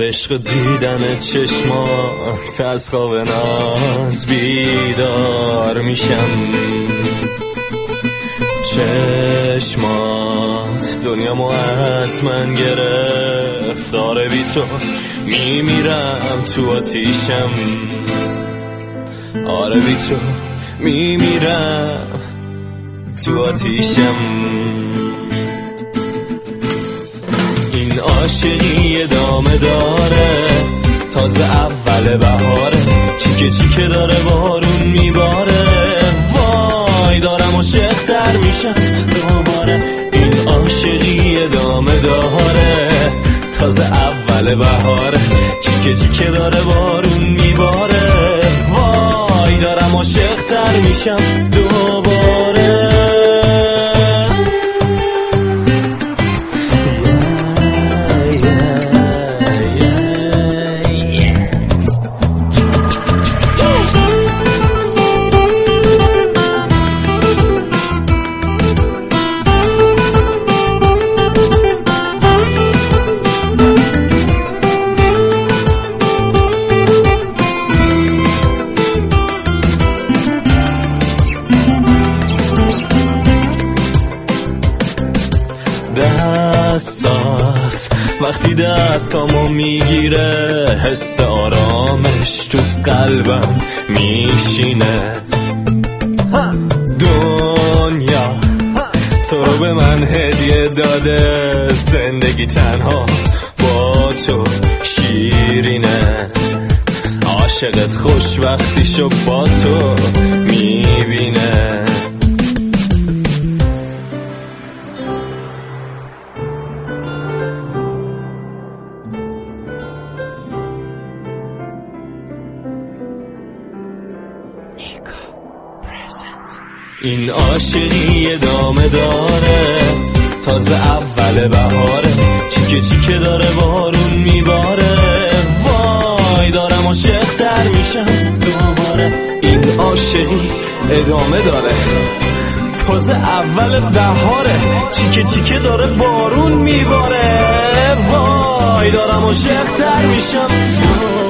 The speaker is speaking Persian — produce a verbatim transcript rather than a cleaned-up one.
عشق دیدن چشمات از خواب ناز بیدار میشم. چشمات دنیامو از من گرفت، آره بی تو میمیرم تو آتیشم، آره بی تو میمیرم تو آتیشم. این عاشقی ادامه داره، تازه اول بهاره، چیکه چیکه داره بارون میباره. وای دارم عاشق‌تر میشم دوباره. این عاشقی ادامه داره، تازه اول بهاره، چیکه چیکه داره بارون میباره. وای دارم عاشق‌تر میشم دوباره. دستات وقتی دستامو میگیره، حس آرامش تو قلبم میشینه. دنیا تو رو به من هدیه داده، زندگی تنها با تو شیرینه. عاشقت خوش وقتیشو با تو میبینه. این عاشقی ادامه داره، تازه اول بهاره، چیکه چیکه داره بارون میباره. وای دارم عاشق‌تر میشم دوباره. این عاشقی ادامه داره، تازه اول بهاره، چیکه چیکه داره بارون میباره. وای دارم عاشق‌تر میشم دوباره.